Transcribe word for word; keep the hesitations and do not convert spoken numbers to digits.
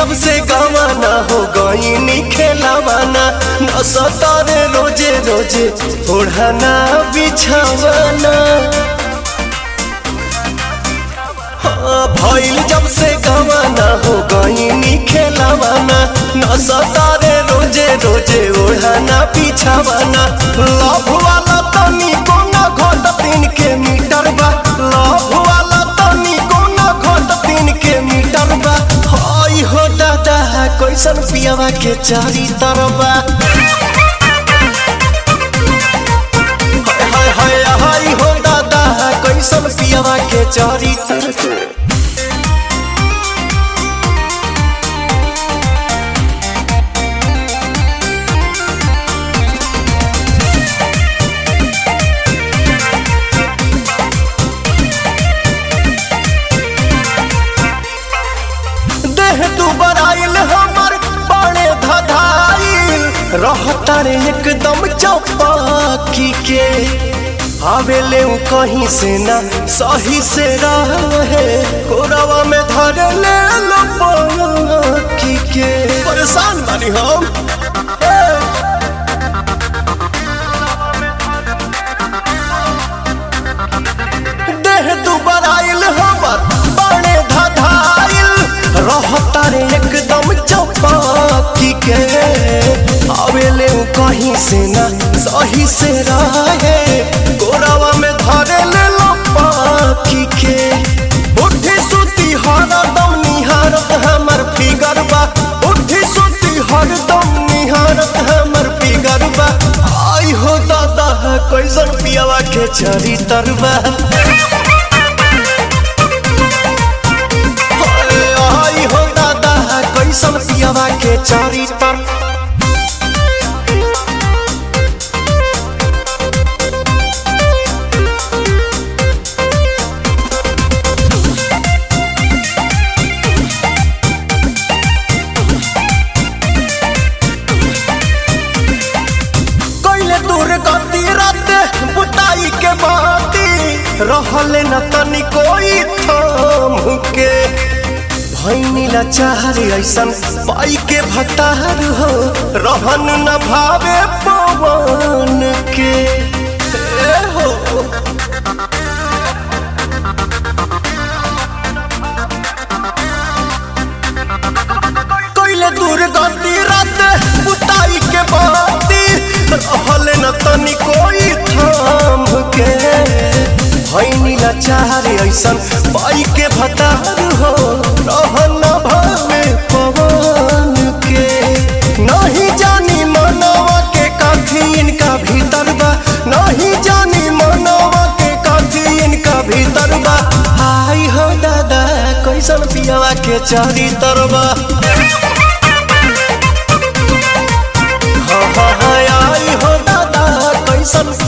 जब से गवाना हो गईनी खेलावाना न सतारे रोजे रोजे ओढ़ाना बिछावाना। हाँ भइल जब से गवाना हो गईनी खेलावाना न सतारे रोजे रोजे ओढ़ाना बिछावाना। लव वाला तनी कोना घोट तीन के मीटर बा, लव वाला तनी कोना घोट तीन के मीटर बा। हाय हो दादा कैसन पियावा के चारी तरबा, हाय हाय हाय हो दादा कैसन पियावा के चारी तरबा। तू बराइल हमर बड़े धधाइल रहता रे एकदम चौपाकी के। आवेले उ कहीं से ना सही से रहे कोरवा में धर ले लो पाकी के। परेशान बानी हम देह तू बराइल हमर बड़े धधाइल रहता रे एकदम चौपाकी के। आवेले उ कहीं से ना सही से रहे गोरावा में धरे ले लो पाकी के। उठी सुती हरदम निहारत हमर फिगर बा, उठी सुती हरदम निहारत हमर फिगर बा। आई हो दादा कैसन पियावा के चारी तरबा, कैसन पियावा के चारी तर। कैले दूर गति रात बुताई के बाती रहले न तनी कोई थाम के। भैनी लाचारी ऐसन पाई के भतार हो रहन न भावे पवन के। ए हो कैले दूर गति रात बुताई के बाती रहले न तनी कोई थाम के। भैनी लाचारी ऐसन पाई के भतार हो रहन न भावे पवन के। नहीं जानी मनवा के काठी इनका भीतर बा, नहीं जानी मनवा के काठी इनका भीतर बा। आई हो दादा कैसन पियावा के चारी तरबा, हाँ हाँ हाँ आई हो दादा कैसन